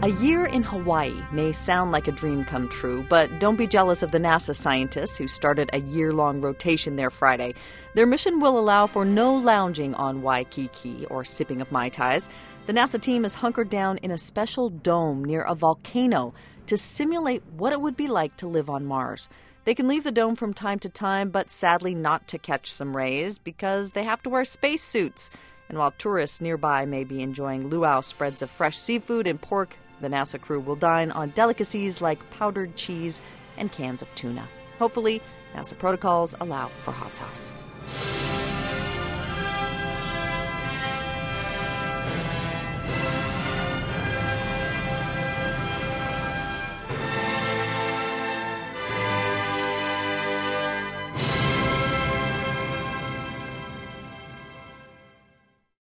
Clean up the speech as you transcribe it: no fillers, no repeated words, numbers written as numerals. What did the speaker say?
A year in Hawaii may sound like a dream come true, but don't be jealous of the NASA scientists who started a year-long rotation there Friday. Their mission will allow for no lounging on Waikiki or sipping of Mai Tais. The NASA team is hunkered down in a special dome near a volcano to simulate what it would be like to live on Mars. They can leave the dome from time to time, but sadly not to catch some rays because they have to wear spacesuits. And while tourists nearby may be enjoying luau spreads of fresh seafood and pork, the NASA crew will dine on delicacies like powdered cheese and cans of tuna. Hopefully, NASA protocols allow for hot sauce.